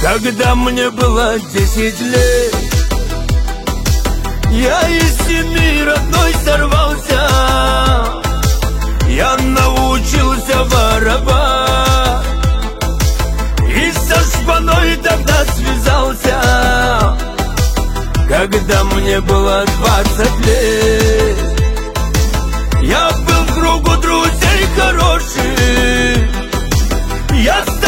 Когда мне было 10 лет, я из семьи родной сорвался. Я научился воровать и со шпаной тогда связался. Когда мне было 20 лет, я был в кругу друзей хороших. Я